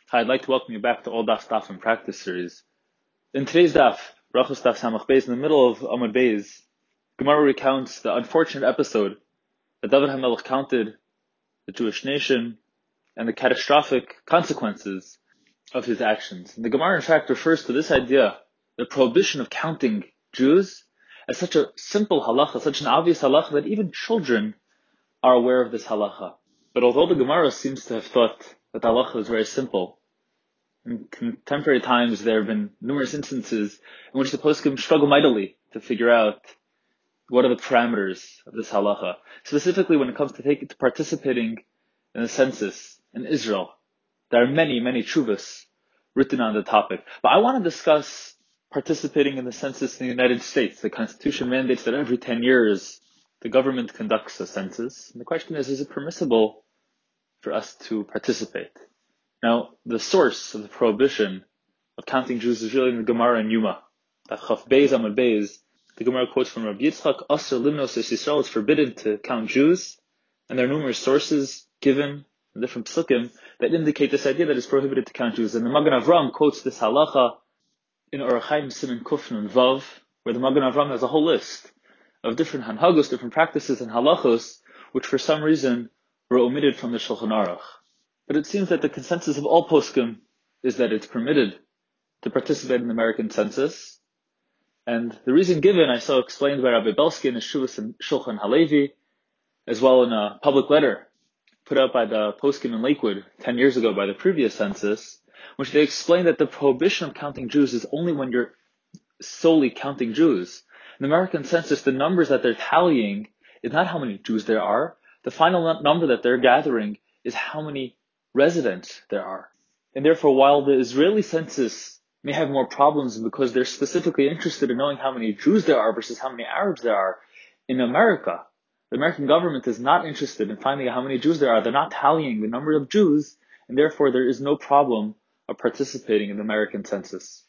Hi, I'd like to welcome you back to All Daf and Practice series. In today's Daf, Brachos Daf Samach Beis, in the middle of Amud Beis, Gemara recounts the unfortunate episode that David HaMelech counted the Jewish nation and the catastrophic consequences of his actions. And the Gemara, in fact, refers to this idea, the prohibition of counting Jews, as such a simple halacha, such an obvious halacha that even children are aware of this halacha. But although the Gemara seems to have thought that the halacha is very simple, in contemporary times there have been numerous instances in which the poskim struggle mightily to figure out what are the parameters of this halacha. Specifically when it comes to participating in the census in Israel. There are many chuvas written on the topic. But I want to discuss participating in the census in the United States. The Constitution mandates that every 10 years the government conducts a census. And the question is it permissible for us to participate? Now, the source of the prohibition of counting Jews is really in the Gemara in Yuma. At Chaf Beis Amud Beis, the Gemara quotes from Rabbi Yitzchak, Asr limnos es Yisrael, it's forbidden to count Jews, and there are numerous sources given in different psukim that indicate this idea that it's prohibited to count Jews. And the Magen Avram quotes this halacha in Orach Chaim Siman Kuf Nun Vav, where the Magen Avram has a whole list of different hanhagos, different practices and halachos, which for some reason were omitted from the Shulchan Aruch. But it seems that the consensus of all poskim is that it's permitted to participate in the American census. And the reason given, I saw explained by Rabbi Belsky in his Shulchan Halevi, as well in a public letter put out by the poskim in Lakewood 10 years ago by the previous census, which they explain that the prohibition of counting Jews is only when you're solely counting Jews. In the American census, the numbers that they're tallying is not how many Jews there are. The final number that they're gathering is how many residents there are. And therefore, while the Israeli census may have more problems because they're specifically interested in knowing how many Jews there are versus how many Arabs there are, in America, the American government is not interested in finding out how many Jews there are. They're not tallying the number of Jews, and therefore there is no problem of participating in the American census.